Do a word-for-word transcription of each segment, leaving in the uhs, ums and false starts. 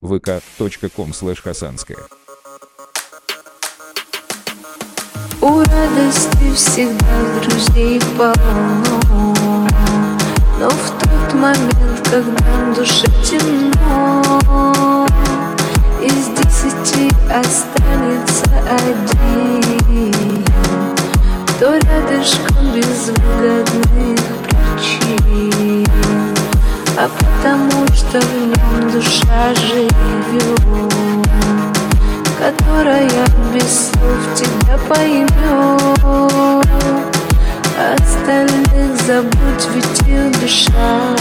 вэ ка точка ком слэш хасанская. У радости всегда друзей полно, но в тот момент, когда в душе темно, из десяти останется один, кто рядышком без выгодных причин, а потому что в нем душа живет, которая без слов тебя поймет. Остальных забудь, ведь их душа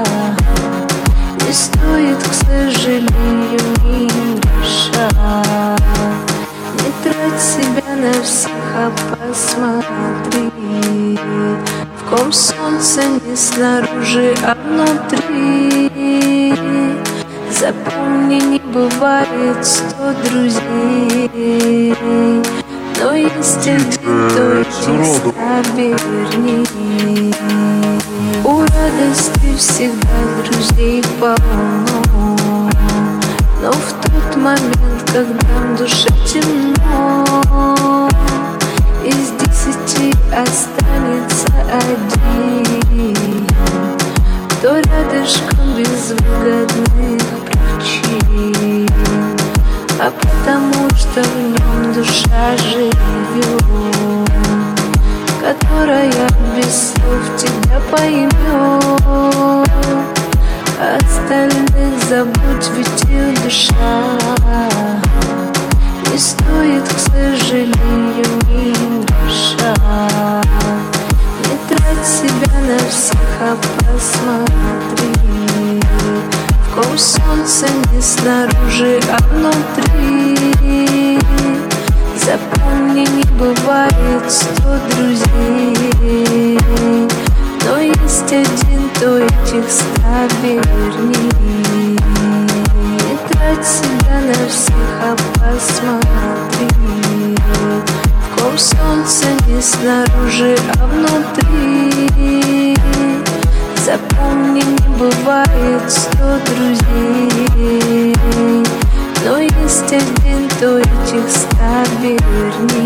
не стоит, к сожалению, ни гроша. Не трать себя на всех, а посмотри, в ком солнце не снаружи, а внутри. Запомни, не бывает сто друзей, но есть один, кто этих ста верней. У радости всегда друзей полно, но в тот момент, когда в душе темно, из десяти останется один, кто рядышком без выгодных причин, а потому что в нем душа живет, которая без слов тебя поймет. Остальных забудь, ведь их душа не стоит, к сожалению, ни гроша. Не трать себя на всех, а посмотри, в ком солнце не снаружи, а внутри. Запомни, не бывает сто друзей, но есть один, кто этих ста верней. Не трать себя на всех, а посмотри, в ком солнце не снаружи, а внутри. Запомни, не бывает сто друзей, но есть один, кто этих ста верней.